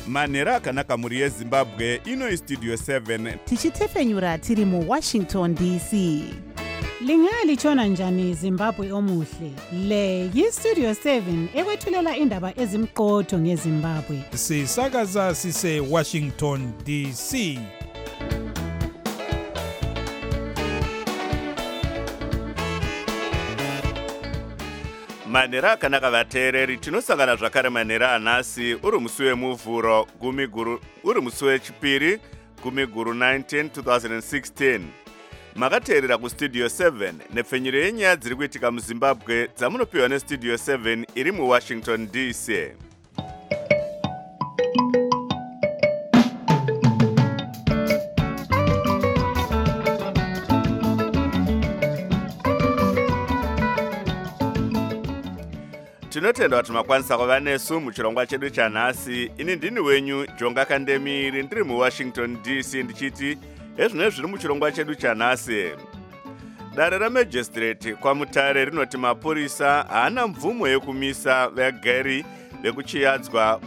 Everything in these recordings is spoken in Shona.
manhero akanaka mhuri yezimbabwe. Ino istudio 7 tichitefenyura tiri muWashington DC. Lingalitshona njani Zimbabwe omuhle? Le yiStudio 7 ekwethulela indaba ezimqotho ngeZimbabwe. Sisakaza sise Washington DC. manhero akanaka vateereri, tinosangana zvakare manhero anhasi uri musi wemuvhuro uri musi wechipiri gumiguru 19 2016. makateerera kustudio 7 nepfenyuro yenyaya dziri kuitika muzimbabwe dzamunopiwa nestudio 7 iri muwashington DC. tinotenda kuti makwanisa kuva nesu muchirongwa chedu chanhasi. ini ndini wenyu Jonga Kandemiri ndiri muwashington DC ndichiti ezvino zviri muchirongwa chedu chanhasi. dare ramajistrate kwamutare rinoti mapurisa haana mvumo yekumisa vagari vekuchiyadzwa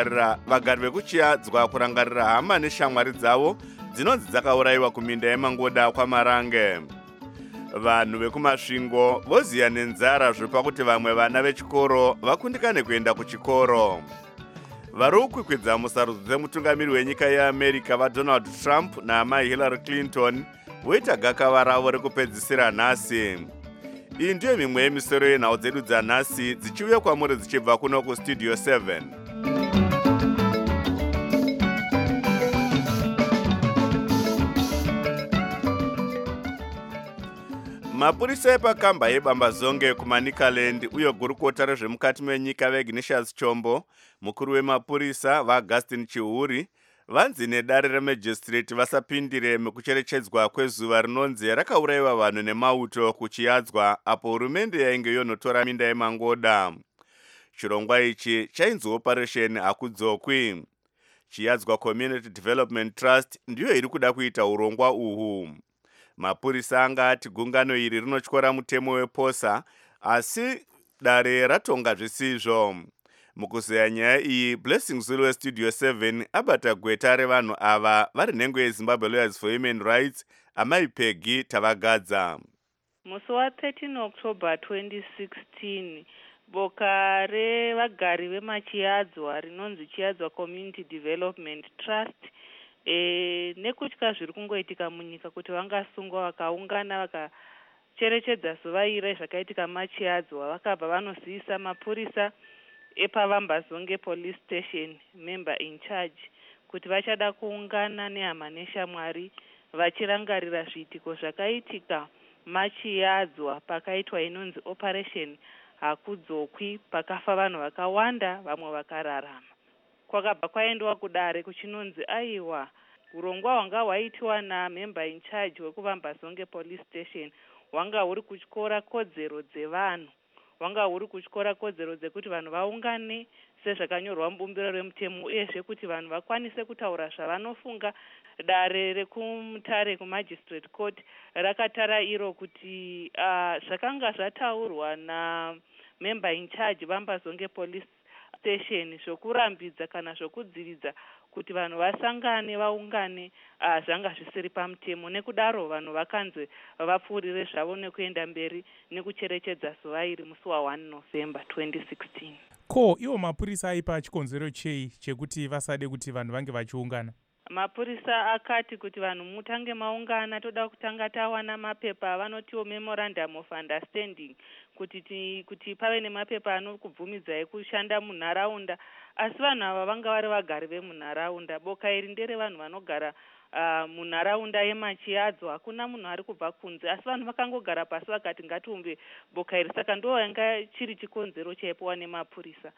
kurangarira hama neshamwari dzavo dzinonzi dzakaurayiwa kuminda yemangoda kwamarange. vanhu vekumasvingo voziya nenzara zvopakuti vamwe vana vechikoro vakundikane kuenda kuchikoro. vari kukwikwidza musarudzo dzemutungamiri wenyika yeamerica vaDonald Trump naamai Hillary Clinton voita gakava ravo rekupedzisira nhasi. iyi ndiyo mimwe yemisoro yenhau dzedu dzanhasi dzichiuya kwamuri dzichibva kuno kustudio 7. mapurisa epakamba yebambazonge kuManicaland uye gurukota rezvemukati menyika vaIgnatius Chombo, mukuru wemapurisa vaAugustin Chihuri, vanzi nedare remajistrate vasapindire mekucherechedzwa kwezuva rinonzi rakaurayiwa vanhu nemauto kuchiyadzwa apo hurumende yainge yonotora minda yemangoda. chirongwa ichi chainzi Operation Hakudzokwi. chiyadzwa Community Development Trust ndiyo iri kuda kuita urongwa uhu. mapurisa angati gungano iri rinotyora mutemo weposa, asi dare ratonga zvisizvo. mukuzeya nyaya iyi, Blessing Zulu westudio 7 abata gweta revanhu ava vari nhengo yeZimbabwe Lawyers for Human Rights, amai Peggy Tavagadza. musi wa13 October 2016 boka revagari vemachiyadzwa rinonzi Chiyadzwa Community Development Trust nekutya zviri kungoitika munyika kuti vangasungwa vakaungana vakacherechedza zuva iri zvakaitika machiyadzwa, vakabva vanozivisa mapurisa epavambazonge police station member in charge kuti vachada kuungana nehama neshamwari vachirangarira zviitiko zvakaitika machiyadzwa pakaitwa inonzi Operation Hakudzokwi, pakafa vanhu vakawanda vamwe vakararama. kwakabva kwaendwa kudare kuchinonzi aiwa urongwa hwanga hwaitiwa namember in charge wekuvambazonge police station hwanga huri kutyora kodzero dzevanhu, hwanga huri kutyora kodzero dzekuti vanhu vaungane sezvakanyorwa mubumbiro remutemo, uyezve kuti vanhu vakwanise kutaura zvavanofunga. dare rekumutare kumagistrate court rakatara iro kuti zvakanga zvataurwa namember in charge vambazonge police station zvokurambidza kana zvokudzividza kuti vanhu vasangane vaungane zvanga zvisiri pamutemo. nekudaro vanhu vakanzi vapfuurire zvavo nekuenda mberi nekucherechedza zuva iri musi wa1 November 2016. ko iwo mapurisa aipa chikonzero chei chekuti vasade kuti vanhu vange vachiungana? mapurisa akati kuti vanhu mutange maungana, toda kutanga tawana mapepa avanotiwo memorandum of understanding kuti pave nemapepa anokubvumidza ekushanda munharaunda. asi vanhu ava vanga vari vagari vemunharaunda. boka iri ndere vanhu vanogara munharaunda yemachiyadzwa, hakuna munhu ari kubva kunze, asi vanhu vakangogara pasi vakati ngatiumbe boka iri. saka ndo yanga chiri chikonzero chaipiwa nemapurisa.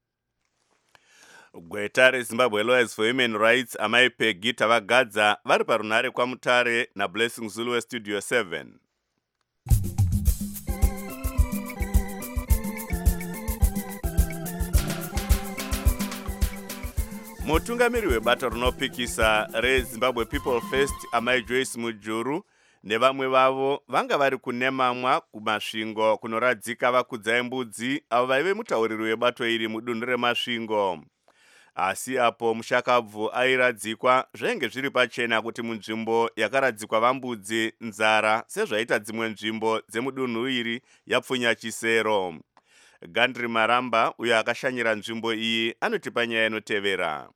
gweta reZimbabwe Lawyers for Human Rights, amai Peggy Tavagadza vari parunhare kwamutare naBlessing Zulu westudio 7. mutungamiri webato rinopikisa reZimbabwe People First, amai Joyce Mujuru nevamwe vavo vanga vari kunemamwa kumasvingo kunoradzika vakudza embudzi avo vaive mutauriri webato iri mudunhu remasvingo. asi apo mushakabvu airadzikwa zvainge zviri pachena kuti munzvimbo yakaradzikwa vambudzi nzara sezvaita dzimwe nzvimbo dzemudunhu iri yapfunya chisero. Gandri Maramba uyo akashanyira nzvimbo iyi anotipa nyaya inotevera.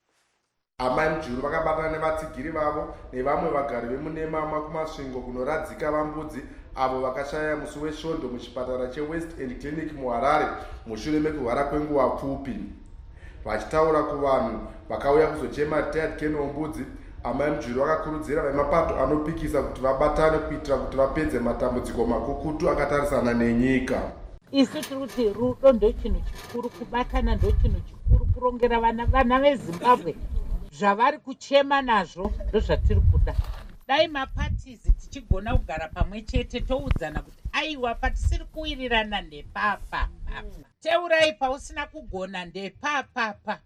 Amai mujuru vakabatana nevatsigiri vavo nevamwe vagari vemunemama kumasvingo kunoradzika vambudzi avo vakashaya musi wesvondo muchipatara cheWest End Clinic muHarare mushure mekurwara kwenguva pfupi. Vachitaura kuvanhu vakauya kuzochema Ted Ken Ombudzi, amai mujuru vakakurudzira vemapato anopikisa kuti vabatane kuitira kuti vapedze matambudziko makukutu akatarisana nenyika. Isu tiri kuti rudo ndochinhu chikuru, kubatana ndochinhu chikuru, kurongera vana veZimbabwe zvavari kuchema nazvo ndozvatiri kuda. Dai mapatizi tichigona kugara pamwe chete toudzana kuti aiwa patisiri kuwirirana ndepapa teurai pausina kugona ndepapa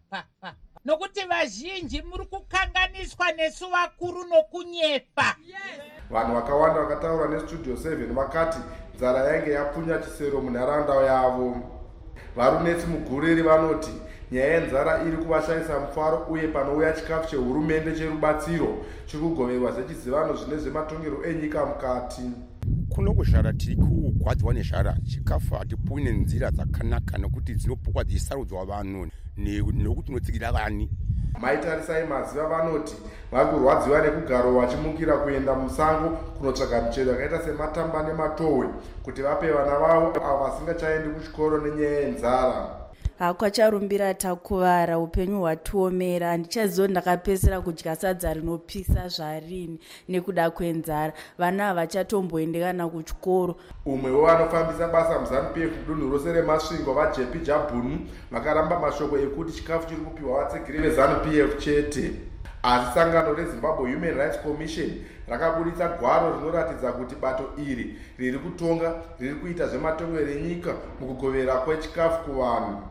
nokuti vazhinji muri kukanganiswa nesu vakuru nokunyepa. Vanhu vakawanda vakataura neStudio 7 vakati nzara yainge yapfunya chisero munharaunda yavo. Varunetsi muguriri vanoti nyaya yenzara iri kuvashayisa mufaro uye panouya chikafu chehurumende cherubatsiro chiri kugoverwa zechizivano zvine zvematongero enyika mukati. Kuno kuzvara tiri kugwadzwa nezvara, chikafu hatipuwi nenzira dzakanaka nokuti dzinopukwa dzichisarudzwa vanhu nokuti tinotsigira vani. Maitarisai maziva vanoti vari kurwadziwa nekugaro vachimukira kuenda musango kunotsvaga michero yakaita sematamba nematohwe kuti vape vana vavo avo vasingachaendi kuchikoro nenyaya yenzara. Hakwacharumbira takuvara, upenyu hwatiomera, handichazivo ndakapedzera kudya sadza rinopisa zvarini nekuda kwenzara. Vana havachatomboendekana kuchikoro. Umwe wevanofambisa basa muZANU-PF mudunhu rose remasvingo vaJP Jabhunu vakaramba mashoko ekuti chikafu chiri kupiwa vatsigiri veZANU-PF chete. Asi sangano reZimbabwe Human Rights Commission rakabudisa gwaro rinoratidza kuti bato iri riri kutonga riri kuita zvematongero enyika mukugovera kwechikafu kuvanhu.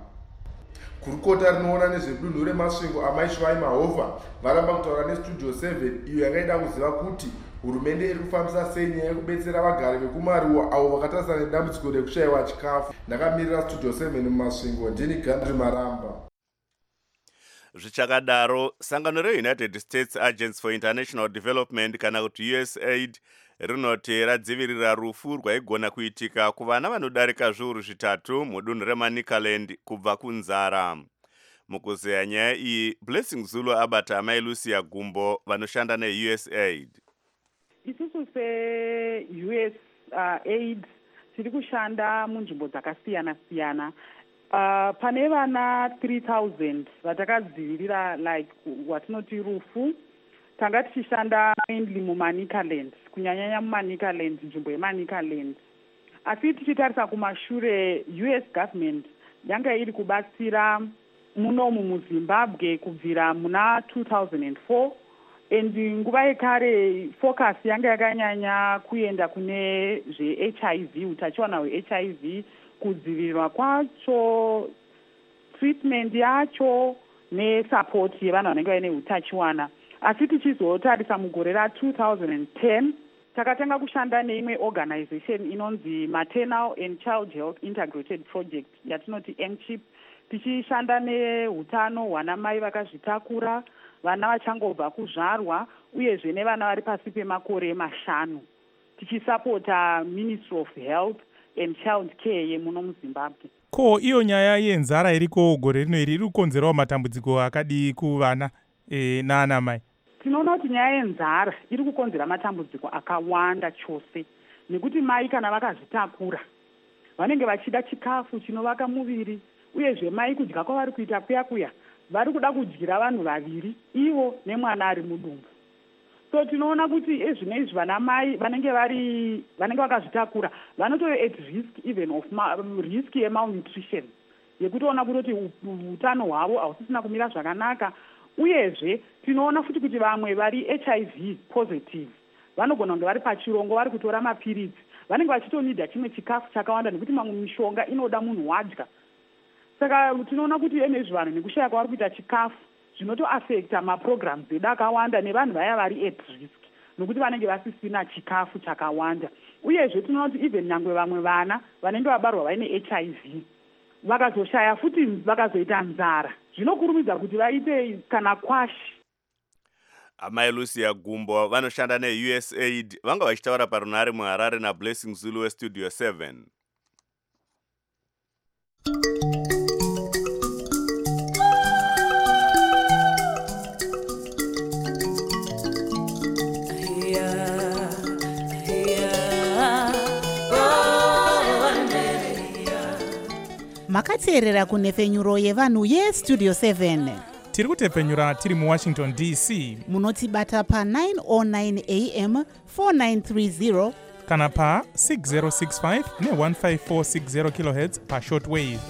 Kurukota rinoona nezvedunhu remasvingo amai Shwai Mahovha varamba kutaura neStudio 7 iyo yakaida kuziva kuti hurumende iri kufambisa sei nyaya yekubetsera vagari vekumaruwa avo vakatarisana nedambudziko rekushayiwa chikafu. Ndakamirira Studio 7 mumasvingo, ndini Gandri Maramba. Zvichakadaro, sangano reUnited States Agency for International Development kana kuti USAID rinoti radzivirira rufu rwaigona kuitika kuvana vanodarika zviuru zvitatu mudunhu reManicaland kubva kunzara. Mukuzeya nyaya iyi, Blessing Zulu abata amai Lucia Gumbo vanoshanda neUSAID. Isusu se-USAID tiri kushanda munzvimbo dzakasiyana-siyana. Pane vana 3000 vatakadzivirira like watinoti rufu. Tanga tichishanda mainly muManicaland, kunyanyanya muManicaland, nzvimbo yeManicaland. Asi tichitarisa kumashure, US government yanga iri kubatsira munomu muZimbabwe kubvira muna 2004, and nguva yekare focus yanga yakanyanya kuenda kune zveHIV, utachiona hweHIV, kudzivirirwa kwacho, treatment yacho nesupport yevanhu vanenge vaine utachiwana. Asi tichizotarisa mugore ra2010 takatanga kushanda neimwe organization inonzi Maternal and Child Health Integrated Project yatinoti MCHIP, tichishanda nehutano hwanamai vakazvitakura, vana vachangobva kuzvarwa uyezve nevana vari pasi pemakore 5, tichisapota Ministry of Health and Child Care yemuno muZimbabwe. Ko iyo nyaya yenzara iriko gore rino iri kukonzerawo matambudziko akadii kuvana naana mai? Tinoona kuti nyaya yenzara iri kukonzera matambudziko akawanda chose, nekuti mai kana vakazvitakura vanenge vachida chikafu chinovaka muviri, uyezve mai kudya kwavari kuita kuya vari kuda kudyira vanhu vaviri, ivo nemwana ari mudumbu. So tinoona kuti ezvinezvi vana mai vanenge vakazvitakura vanotove at risk even of risk yemalnutrition, yekutoona kuti utano hwavo hausisina kumira zvakanaka. Uyezve tinoona futi kuti vamwe vari HIV positive vanogona kunge vari pachirongo, vari kutora mapiritsi, vanenge vachitonida chimwe chikafu chakawanda nekuti mamwe mishonga inoda munhu wadya. Saka tinoona kuti enezvi vanhu nekushaya kwavari kuita chikafu zvinotoafekta maprograms edu akawanda nevanhu vaya vari at risk, nokuti vanenge vasisina chikafu chakawanda. Uyezve tinoona kuti even nyangwe vamwe vana vanenge vabarwa vaine HIV vakazoshaya futi vakazoita nzara, zvinokurumidza kuti vaite kana kwashi. Amai Lucia Gumbo vanoshanda neUSAID vanga vachitaura parunare muHarare naBlessing Zulu weStudio 7. Makateerera kunefenyuro yevanhu yeStudio 7. Tiri kutefenyura tiri muWashington DC. Munotibata pa 9:09 am 4930 kana pa 6065 ne15460 kHz pa shortwave.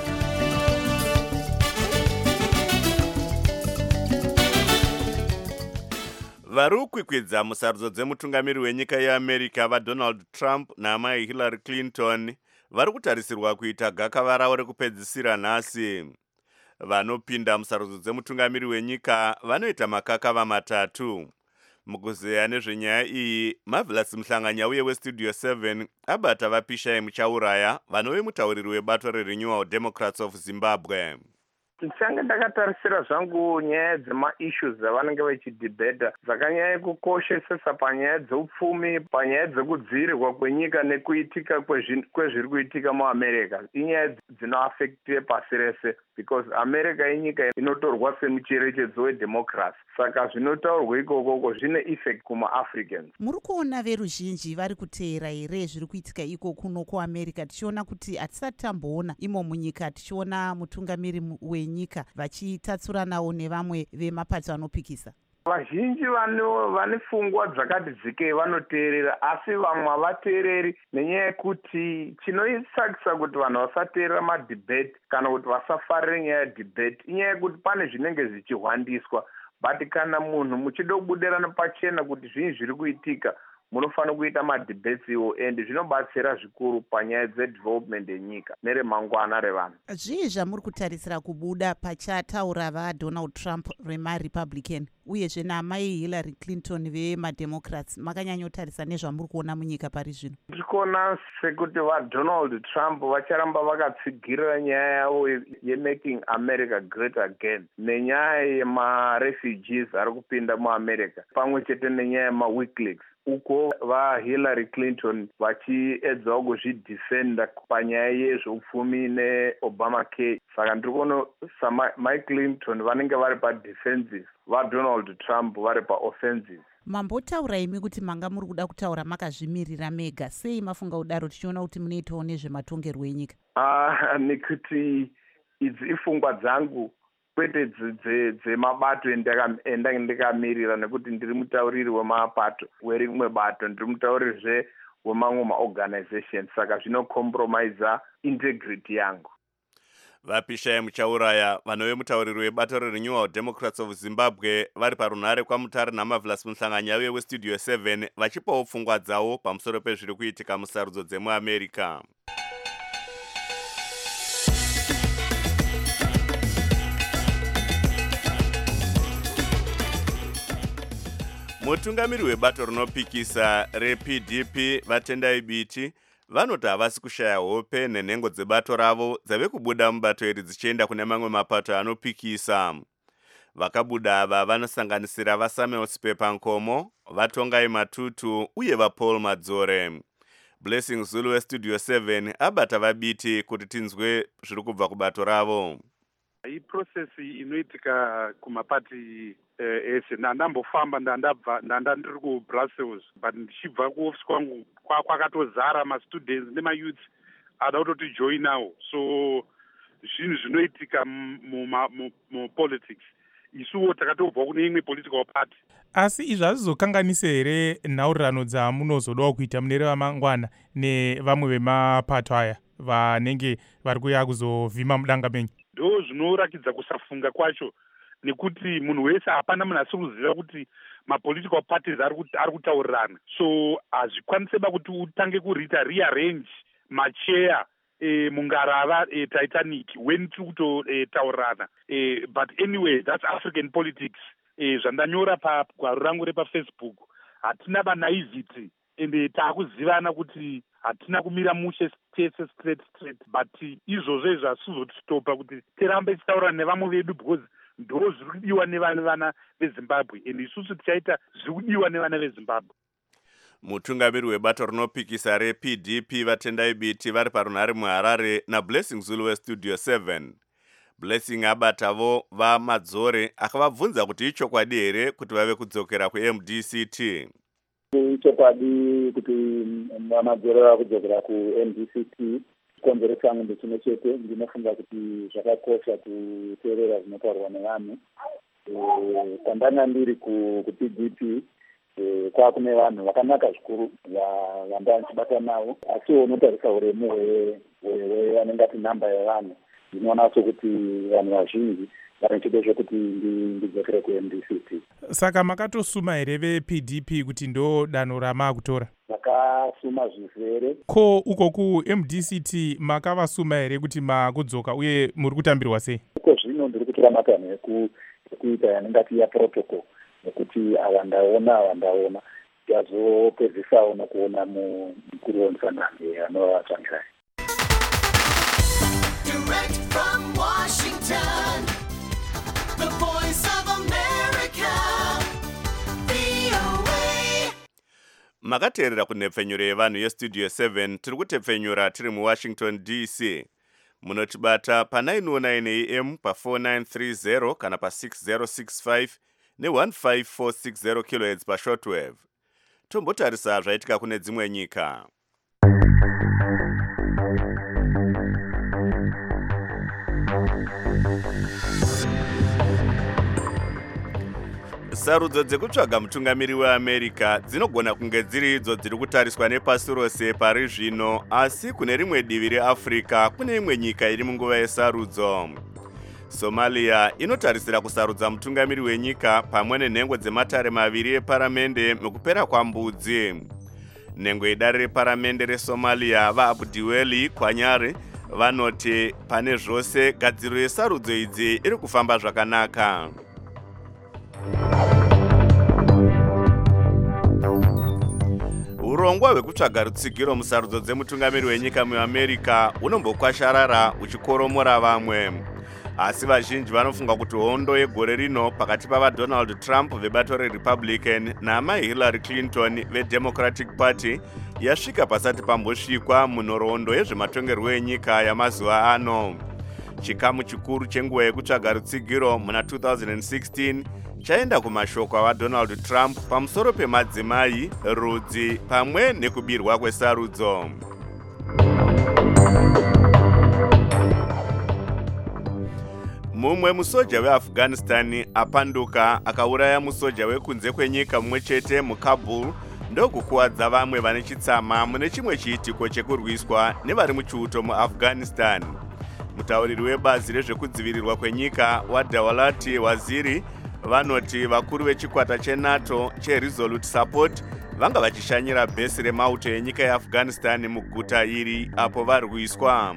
Vari kukwikwidza musarudzo dzemutungamiri wenyika yeAmerica vaDonald Trump naamai Hillary Clinton vari kutarisirwa kuita gakava ravo rekupedzisira nhasi. Vanopinda musarudzo dzemutungamiri wenyika vanoita makakava matatu. Mukuzeya nezvenyaya iyi, Marvelous Mhlanganya uye weStudio 7 abata vapishai muchauraya vanove mutauriri webato reRenewal Democrats of Zimbabwe. Ndichange ndakatarisira zvangu nyaya dzema-issues dzavanenge vachidhibheta dzakanyanya kukoshesesa panyaya dzeupfumi, panyaya dzekudzivirirwa kwenyika nekuitika kwezviri kuitika muAmerica. Inyaya dzinoafekte pasi rese because America inyika inotorwa semucherechedzo wedemocracy. Saka zvinotaurwa ikoko zvine effect kuma-Africans. Muri kuona veruzhinji vari kuteera here zviri kuitika iko kuno kuAmerica, tichiona kuti hatisati tamboona imo munyika tichiona mutungamiri wenyika vachitatsuranawo nevamwe vemapato anopikisa. Vazhinji vane pfungwa dzakati dzikei vanoteerera, asi vamwe havateereri nenyaya yekuti chinoisakisa kuti vanhu vasateerera madhibheti kana kuti vasafarire nyaya yedhibheti inyaya yekuti pane zvinenge zvichihwandiswa. But kana munhu muchida kubudirana pachena kuti zvinhu zviri kuitika, munofanira kuita madhibheti iwo, and zvinobatsira zvikuru panyaya dzedevelopment yenyika neremangwana revanhu. Zvii zvamuri kutarisira kubuda pachataura vaDonald Trump remaRepublican uyezve naamai Hillary Clinton vemademocrats? Makanyanyotarisa nezvamuri kuona munyika pari zvino? Tiri kuona sekuti vaDonald Trump vacharamba vakatsigirira nyaya yavo yemaking America great again, nenyaya yemarefugees ari kupinda muAmerica, pamwe chete nenyaya yemaWikileaks. Uko vaHillary Clinton vachiedzawo kuzvidefenda panyaya yezveupfumi neObamacare. Saka ndiri kuona samai Clinton vanenge vari padefensive, vaDonald Trump vari paoffensive. Mambotaura imi kuti manga muri kuda kutaura makazvimirira mega, sei mafunga kudaro tichiona kuti munoitawo nezvematongerwo enyika? Nekuti idzi ifungwa dzangu kwete dzemabato endandikamirira, nekuti ndiri mutauriri wemapato werimwe bato, ndiri mutauririzve wemamwe maorganization, saka zvinokompromisa integrity yangu. Vapishai muchauraya vanove mutauriri webato reRenewal Democrats of Zimbabwe vari parunare kwamutare naMarvelous Mhlanganya uye weStudio 7 vachipawo pfungwa dzavo pamusoro pezviri kuitika musarudzo dzemuAmerica. Mutungamiri webato rinopikisa rePDP Vatendai Biti vanoti havasi kushaya hope nenhengo dzebato ravo dzave kubuda mubato iri dzichienda kune mamwe mapato anopikisa. Vakabuda ava vanosanganisira vaSamuel Sipepa Nkomo, vaTongai Matutu uye vaPaul Madzore. Blessing Zulu weStudio 7 abata vaBiti kuti tinzwe zviri kubva kubato ravo. Hii procesi inoitika kumapati ese ndandambofamba ndandiri kuBrussels, but ndichibva kuofisi kwangu kwakatozara mastudents nemayouth ada kutoti joinawo. So zvinhu zvinoitika mupolitics, isuwo takatobva kune imwe political party. Asi izvi hazvizokanganise here nhaurirano dzamunozodawo kuita mune ramangwana nevamwe vemapato aya vanenge vari kuya kuzovhima mudanga menyu? Ndo zvinorakidza kusafunga kwacho, nekuti munhu wese hapana munhu asi kuziva kuti mapolitical parties ari kutaurirana. So hazvikwaniseba kuti utange kuriita rearrange macheya mungarava Titanic when tiri kutotaurirana. But anyway, that's African politics. Zvandanyora pagwaro rangu repafacebook, hatina banaivity ende taakuzivana kuti hatina kumira mushe tese straight but izvozvo izvo hazvizotitopa kuti tirambe tichitaura nevamwe vedu because ndo zviri kudiwa nevana vezimbabwe and isusu tichaita zviri kudiwa nevana vezimbabwe. Mutungamiri webato rinopikisa rePDP vatendai biti vari parunhare muHarare naBlessing Zulu weStudio 7. Blessing abatavo vaMadzore akavabvunza kuti ichokwadi here kuti vave kudzokera kuMDCT. Ichokwadi kuti vaMadzore vava kudzokera kuMDCT. Konzero changu ndechimwe chete, ndinofunga kuti zvakakosha kuteerera zvinotaurwa nevanhu. Pandanga ndiri kuPDP kwakune vanhu vakanaka zvikuru vanda ndichibata navo, asi unotarisa uremu vanenge ati namba yevanhu, ndinoona sokuti vanhu vazhinji vari chido chokuti ndidzokere kuMDCT. Saka makatosuma here vePDP kuti ndo danho ramakutora? Vakasuma zvizere. Ko uko kuMDCT makavasuma here kuti makudzoka uye muri kutambirwa sei? Uko zvino ndiri kutora matanho ekuita yanenge ati protocol, nekuti avandaona yazopedzisao nokuona mukuru wemusangambe anovatangirai. Direct from Washington, the voice of America, VOA. Makateerera kunhepfenyuro yevanhu yeStudio 7 tiri kutepfenyura tiri muWashington DC. Munotibata pa919 AM pa4930 kana pa6065 ne15460 kHz pashortwave. Tombotarisa zvaitika kune dzimwe nyika. Sarudzo dzekutsvaga mutungamiri weAmerica dzinogona kunge dziri idzo dziri kutariswa nepasi rose pari zvino, asi kune rimwe divi reAfrica kune imwe nyika iri munguva yesarudzo. Somalia inotarisira kusarudza mutungamiri wenyika pamwe nenhengo dzematare maviri eparamende mukupera kwambudzi. Nhengo idare reparamende reSomalia vaAbdiweli Kwanyare vanoti pane zvose gadziriro yesarudzo idzi iri kufamba zvakanaka. Urongwa hwekutsvaga rutsigiro musarudzo dzemutungamiri wenyika muAmerica unombokwasharara uchikoromora vamwe. Asi vazhinji vanofunga kuti hondo yegore rino pakati pavaDonald Trump vebato reRepublican namaHillary Clinton veDemocratic Party yasvika pasati pambosvikwa munhoroondo yezvematongerwo enyika yamazuva ano. Chikamu chikuru chenguva yekutsvaga rutsigiro muna 2016 chaenda kumashoko avaDonald Trump pamusoro pemadzimai, rudzi pamwe nekubirwa kwesarudzo. Mumwe musoja weAfghanistan apanduka akauraya musoja wekunze kwenyika mumwe chete muKabul ndokukuwadza vamwe vane chitsama mune chimwe chiitiko chekurwiswa nevari muchiuto muAfghanistan. Mutauriri webazi rezvekudzivirirwa kwenyika waDawalati Waziri vanoti vakuru vechikwata cheNATO cheResolute Support vanga vachishanyira bhesi remauto enyika yeAfghanistan muguta iri apo varwiswa.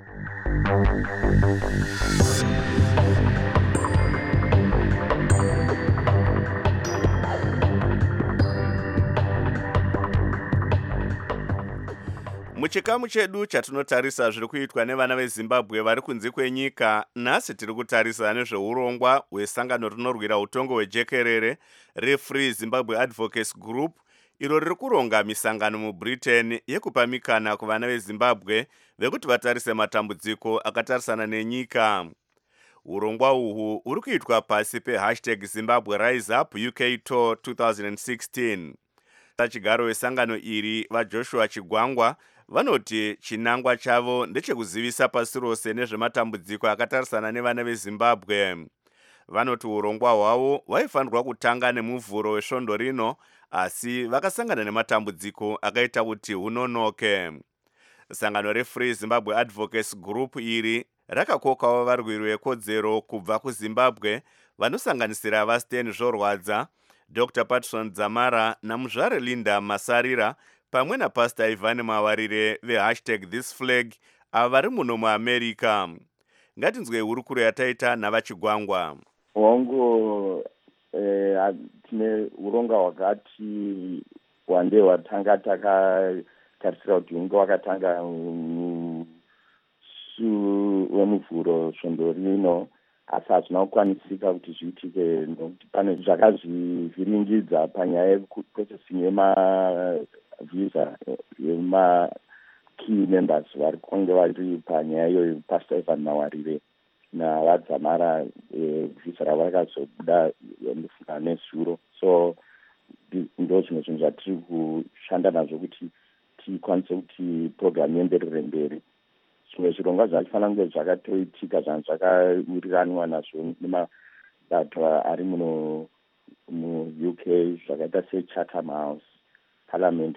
Muchikamu chedu chatinotarisa zviri kuitwa nevana veZimbabwe vari kunze kwenyika, nhasi tiri kutarisa nezveurongwa hwesangano rinorwira utongo hwejekerere reFree Zimbabwe Advocacy Group, iro riri kuronga misangano muBritain yekupa mikana kuvana veZimbabwe vekuti vatarise matambudziko akatarisana nenyika. Urongwa uhu uri kuitwa pasi #Zimbabwe Rise Up UK Tour 2016. Tachigaro wesangano iri vaJoshua Chigwangwa vanoti chinangwa chavo ndechekuzivisa pasi rose nezvematambudziko akatarisana nevana veZimbabwe. Vanoti urongwa hwavo hwaifanirwa kutanga nemuvhuro wesvondo rino, asi vakasangana nematambudziko akaita kuti hunonoke. Sangano reFree Zimbabwe Advocacy Group iri rakakokawo varwiri vekodzero kubva kuZimbabwe vanosanganisira vaStan Zvorwadza, Dr. Patson Dzamara namuzvare Linda Masarira pamwe naPastor Ivan Mawarire ve#ThisFlag ava vari muno muAmerica. Ngatinzwe hurukuro yataita navachigwangwa. Hongu tine uronga hwakati wande hwatanga tarisira kuti unge wakatanga wemuvhuro svondo rino, asi hazvina kukwanisika kuti zviitike nokuti pane zvakazvivhiringidza panyaya yekuprocessing yemavisa yemakey members vari kunge vari panyaya iyoyo, Pastor Evan Mawarire navadzamara vhisa ravo rakazobuda ndofunga nezuro. So ndo zvimwe zvinhu zvatiri kushanda nazvo kuti tikwanise kuti program ienderere mberi. Zvimwe zvirongwa zvachifanira kunge zvakatoitika zvanhu zvakawiriraniwa nazvo nemabato ari muno mu-UK zvakaita seChatham House, Parliament,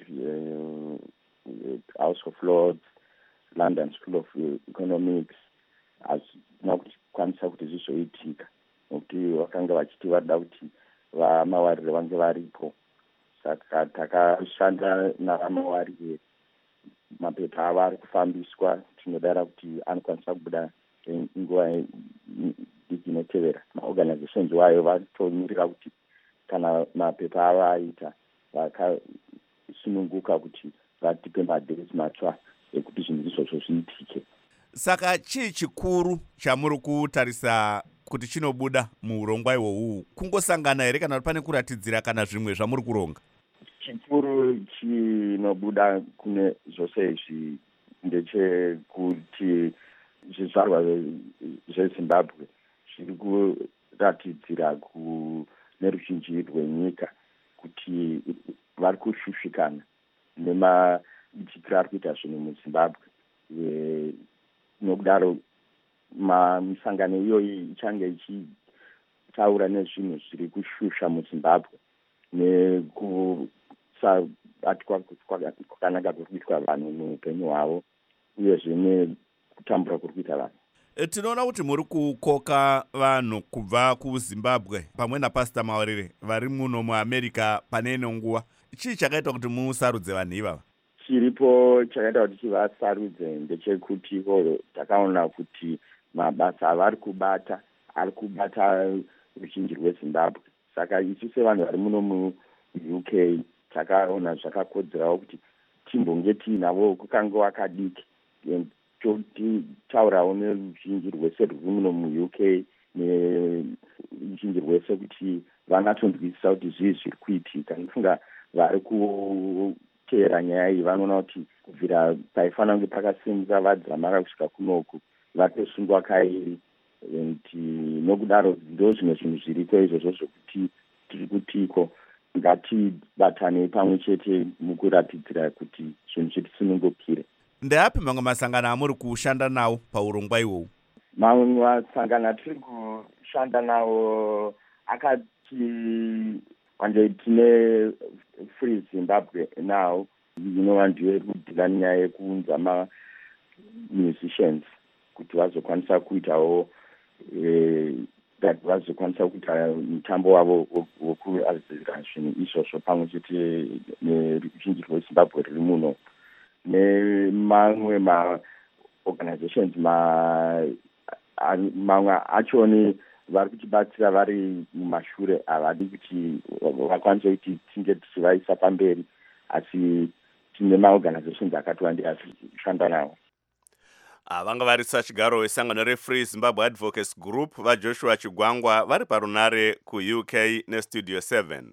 House of Lords, London School of Economics, hazvina kukwanisa kuti zvizoitika nokuti vakanga vachiti vada kuti vaMawarire vange varipo. Saka takashanda navaMawarire, mapepa avo ari kufambiswa, tinodara kuti anokwanisa kubuda nguva inotevera. Maorganizations wayo vatomirira kuti kana mapepa avo aita vakasununguka kuti vatipe madhesi matsva ekuti zvinhu izvozvo zviitike. Saka chii chikuru chamuri kutarisa kuti chinobuda muurongwa ihwohwu? Kungosangana here kana pane kuratidzira kana zvimwe zvamuri kuronga? Chikuru chinobuda kune zvose izvi ndechekuti zvizvarwa zveZimbabwe zviri kuratidzira neruzhinji rwenyika kuti vari kushushikana nemaitikiro ari kuita zvinhu muZimbabwe. Nokudaro misangano iyoyi ichange ichitaura nezvinhu zviri kushusha muZimbabwe nekusabatwa kwakanaka kuri kuitwa vanhu muupenyu hwavo, uyezve nekutambura kuri kuita vanhu. Tinoona kuti muri kukoka vanhu kubva kuZimbabwe pamwe naPastor Mawarire vari muno muAmerica pane ino nguva. Chii chakaita kuti musarudze vanhu ivava? Chiripo chakaita kuti chivasarudze ndechekuti takaona kuti mabasa avari kubata ruzhinji rweZimbabwe. Saka isu sevanhu vari muno mu-UK takaona zvakakodzerawo kuti timbonge tiinavo kukange wakadiki totaurawo neruzhinji rwese rwuri muno mu-UK neruzhinji rwese kuti vangatonzwisisa kuti zvii zviri kuitika. Ndifunga vari kuteera nyaya iyi vanoona kuti kubvira paifanira kunge pakasimuka vadzamara kusvika kunoku vatosungwa kairi, nokudaro ndo zvimwe zvinhu zviriko izvozvo zvokuti tiri kutiko ngatibatanei pamwe chete mukuratidzira kuti zvinhu zvitisunungukire. Ndeapi mamwe masangano amuri kushanda nawo paurongwa ihwohwu? Mamwe masangano atiri kushanda nawo akati wanje tine Free Zimbabwe Now, inova ndiyo iri kudhila nyaya yekuunza ma-musicians kuti vazokwanisa kuitawo vazokwanisa kuita mutambo wavo wokuadzira zvinhu izvozvo pamwe chete neruzhinji rweZimbabwe riri muno, nemamwe ma-organizations mamwe achoni vari kutibatsira vari mumashure havadi kuti vakwanise kuti tinge tichivaisa pamberi, asi tine maorganizations akatiwandira tichishanda nawo. Vanga vari sachigaro wesangano reFree Zimbabwe Advocacy Group vaJoshua Chigwangwa vari parunare kuUK neStudio 7.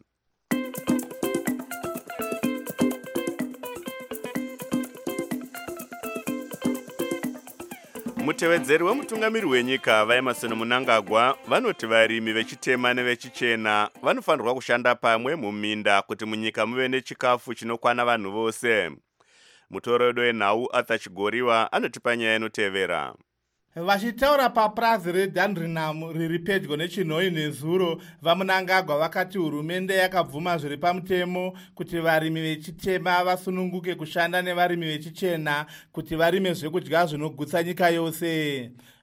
Mutevedzeri wemutungamiri wenyika vaEmerson Mnangagwa vanoti varimi vechitema nevechichena vanofanirwa kushanda pamwe muminda kuti munyika muve nechikafu chinokwana vanhu vose. Mutoredo wenhau Arthur Chigoriwa anotipa nyaya inotevera. Vachitaura papurazi reDandrinham riri pedyo neChinhoyi neZuro, vaMnangagwa vakati hurumende yakabvuma zviri pamutemo kuti varimi vechitema vasununguke kushanda nevarimi vechichena kuti varime zvekudya zvinogutsa nyika yose.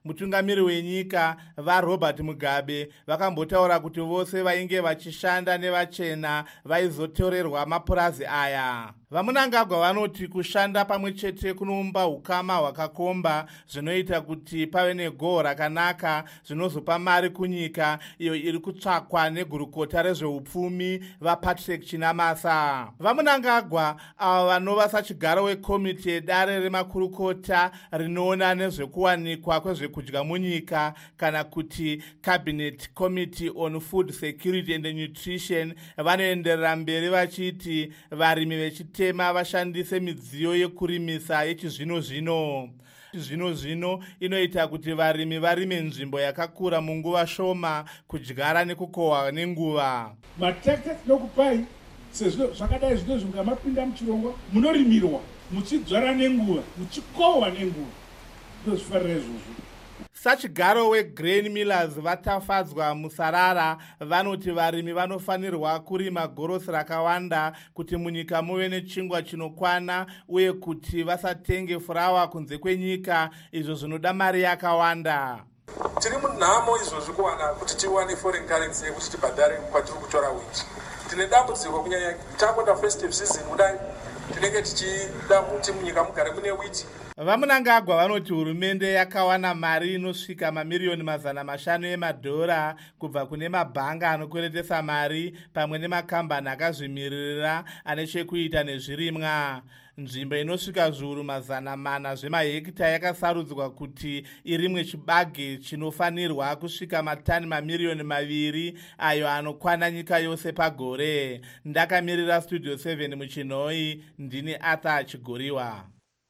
mutungamiri wenyika vaRobert Mugabe vakambotaura kuti vose vainge vachishanda nevachena vaizotorerwa mapurazi aya. Vamunangagwa vanoti kushanda pamwe chete kunoumba ukama hwakakomba zvinoita kuti pave negoho rakanaka zvinozopa mari kunyika iyo iri kutsvakwa negurukota rezveupfumi vaPatrick Chinamasa. Vamunangagwa ava vanova sachigaro wekomiti yedare remakurukota rinoona nezvekuwanikwa kwezvekudya munyika kana kuti Cabinet Committee on Food Security and Nutrition vanoenderera mberi vachiti varimi vechitema vashandise midziyo yekurimisa yechizvino-zvino. Zvino inoita kuti varimi varime nzvimbo yakakura munguva shoma kudyara nekukohwa nenguva. Mateka tinokupai sezvo zvakadai zvino zvingamapinda muchirongwa munorimirwa muchidzvara nenguva muchikohwa nenguva ndozvifarira izvozvo. Sachigaro weGrain Millers vatafadzwa Musarara vanoti varimi vanofanirwa kurima gorosi rakawanda kuti munyika muve nechingwa chinokwana uye kuti vasatenge furawa kunze kwenyika izvo zvinoda mari yakawanda. Tiri munhamo izvozvi kuwana kuti tiwane foreign currency yekuti tibhadhare kwatiri kutora wheat. Tine dambudziko kunyanya tangoda festive season kudai tinenge tichida kuti munyika mugare mune wheat. Vamunangagwa vanoti hurumende yakawana mari inosvika mamiliyoni $500 emadhora kubva kune mabhanga anokweretesa mari pamwe nemakambani akazvimirira ane chekuita nezvirimwa. Nzvimbo inosvika zviuru 400 zvemahekita yakasarudzwa kuti irimwe chibage chinofanirwa kusvika matani mamiliyoni 2 ayo anokwana nyika yose pagore. Ndakamirira Studio 7 muChinoi, ndini Arthur Chigoriwa.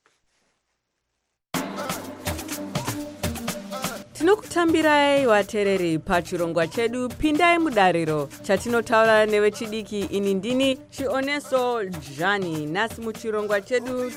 Tinokutambirai vateereri pachirongwa chedu pindai mudariro chatinotaura nevechidiki. Ini ndini Chioneso Jani. Nhasi muchirongwa chedu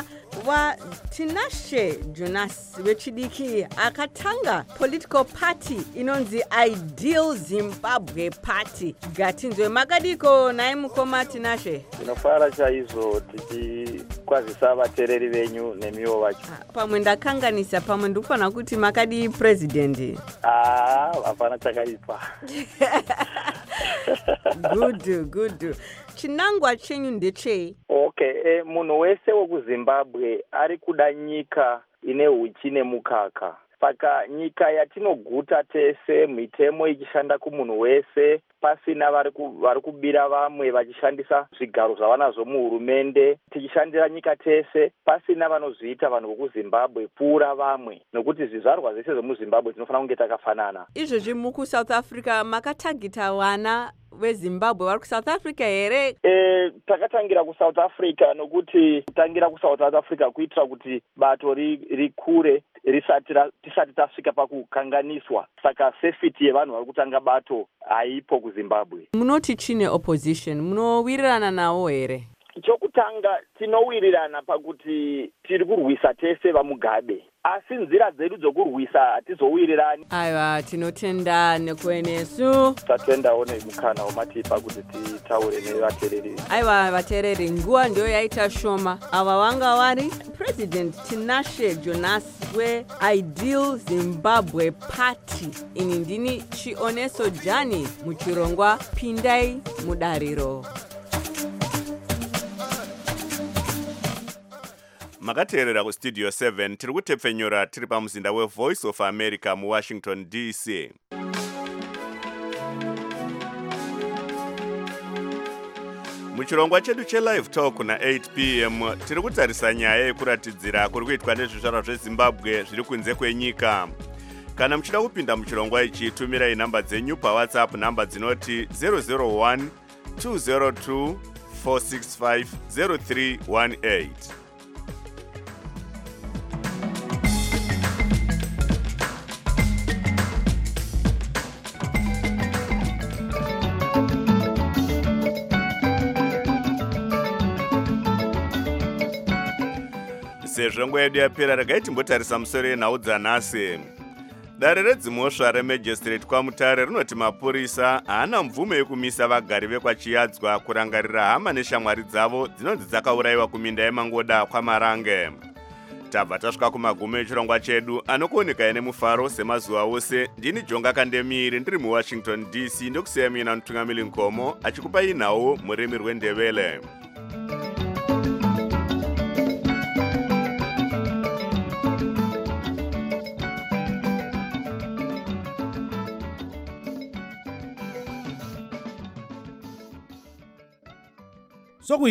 tinashe Jonas wechidiki akatanga political party inonzi Ideal Zimbabwe Party. Gatinzwe makadiko naye mukoma Tinashe. Tinofara chaizvo tichikwazisa vateereri venyu nemiwo vacho. Pamwe ndakanganisa, pamwe ndikufanira kuti makadi president. Hapana chakaipa. Good. Chinangwa chenyu ndechei? Okay, munhu wese wekuZimbabwe ari kuda nyika ine uchi nemukaka. Saka nyika yatinoguta tese, mitemo ichishanda kumunhu wese, pasina vari kubira vamwe vachishandisa zvigaro zvavanazvo muhurumende, tichishandira nyika tese, pasina vanozviita vanhu vekuZimbabwe pfuura vamwe, nokuti zvizvarwa zvese zvemuZimbabwe tinofanira kunge takafanana. Izvozvi mukuSouth Africa makatagita vana veZimbabwe vari kuSouth Africa here? Takatangira kuSouth Africa nokuti kutangira kuSouth Africa kuitira kuti bato rikure tisati tasvika pakukanganiswa. Saka safety yevanhu vari kutanga bato haipo kuZimbabwe. Munoti chine opposition, munowirirana nawo here? Chokutanga tinowirirana pakuti tiri kurwisa tese vaMugabe, asi nzira dzedu dzokurwisa hatizowirirani. Aiwa, tinotenda nekuenesu. Tatendawo nemukana wamatipa kuti titaure nevateereri. Aiwa vateereri, nguva ndiyo yaita shoma. Ava vanga vari President Tinashe Jonas weIdeal Zimbabwe Party. Ini ndini Chioneso Jani muchirongwa pindai mudariro. Makateerera kuStudio 7 tiri kutepfenyura tiri pamuzinda weVoice of America muWashington DC. Muchirongwa chedu chelive talk na8 p.m. tiri kutarisa nyaya yekuratidzira kuri kuitwa nezvizvarwa zveZimbabwe zviri kunze kwenyika. Kana muchida kupinda muchirongwa ichi, tumirai namba dzenyu paWhatsApp, namba dzinoti 001 202 465 0318. Sezvo nguva yedu yapera, regai timbotarisa musoro yenhau dzanhasi. Dare redzimhosva remajistrate kwaMutare rinoti mapurisa haana mvume yekumisa vagari vekwaChiyadzwa kurangarira hama neshamwari dzavo dzinonzi dzakaurayiwa kuminda yeMangoda kwaMarange. tabva tasvika kumagumo echirongwa chedu anokuoneka ine mufaro semazuva ose. Ndini Jonga Kandemiri ndiri muWashington DC ndokusiyamina mutungamiri Nkomo achikupai nhau murimi rwendebele.